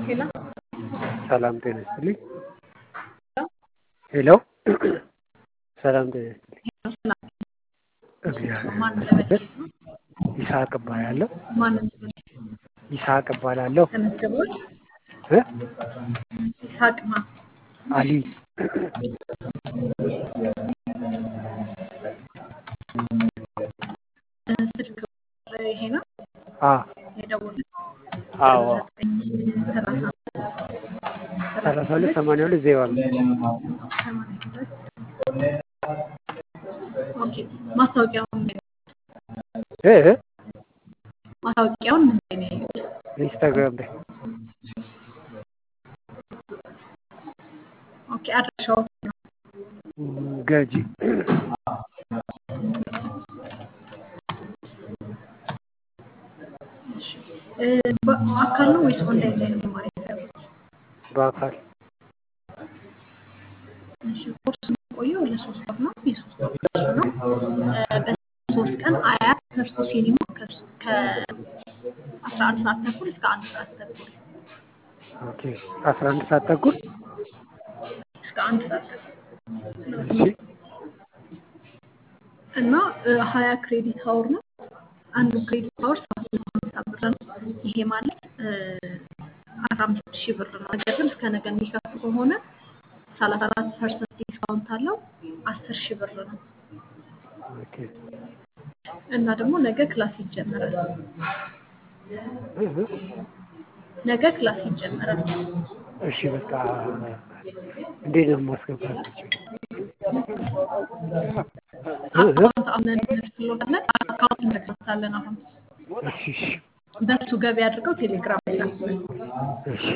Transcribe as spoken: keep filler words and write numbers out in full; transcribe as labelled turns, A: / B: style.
A: ሄሎ
B: ሰላም ጤና ይስጥልኝ። ሄሎ ሰላም ጤና ይስጥልኝ። እግዚአብሔር
A: ማን
B: ይመስገን።
A: ለበልኬት ነው?
B: ይስሐቅ እባላለሁ።
A: ማን ለበልኬት?
B: ይስሐቅ እባላለሁ።
A: ተመዝግቧል?
B: እ
A: ይስሐቅ ማ
B: አሊ
A: ስልክ ይሄ ነው
B: አ
A: የደወሉት
B: አዎ
A: ዘጠኝ ሰላሳ
B: ሰላሳ ሁለት ሰማንያ ሁለት ዜሮ አምስት
A: ሰማንያ ሁለት ኦኬ። ማስታወቂያውን
B: እ እ
A: ማስታወቂያውን ምን ላይ ነው ያዩት?
B: ኢንስታግራም ላይ
A: ኦኬ። አድራሻው ነው?
B: ም፣ ገጂ
A: እሺ እ በአካል ነው ወይስ ኦንላይን ላይ ነው መማር የፈለጉት?
B: በአካል
A: እሺ ኮርስ የሚቆየው ለሶስት ወር ነው። የሶስት ወር ኮርስ ነው። እ በሶስት ቀን አያት ተርሱ ሲኒማ ከስ- ከአስራ አንድ ሰዓት ተኩል እስከ አንድ ሰዓት ተኩል
B: ኦኬ አስራ አንድ ሰዓት ተኩል
A: እስከ አንድ ሰዓት ተኩል
B: እሺ
A: እና እ ሀያ ክሬዲት ሀውር ነው። አንዱ ክሬዲት ሀውር ሰባት መቶ ሀምሳ ብር ነው። ይሄ ማለት እ አስራ አምስት ሺህ ብር ነው። ነገር ግን እስከ ነገ የሚከፍሉ ከሆነ ሰላሳ አራት ፐርሰንት ዲስካውንት አለው። አስር ሺህ ብር ነው።
B: ኦኬ
A: እና ደግሞ ነገ ክላስ ይጀመራል።
B: እ እ
A: ነገ ክላስ ይጀመራል።
B: እሺ በቃ እንዴት ነው ማስገባት የምችለው? እ እ
A: አካውንት አምነን እንልክልዎታለን። አካውንት እንልክልዎታለን። አሁን
B: እሺ እሺ
A: በሱ ገቢ አድርገው ቴሌግራም ላይ ላኩልን።
B: እሺ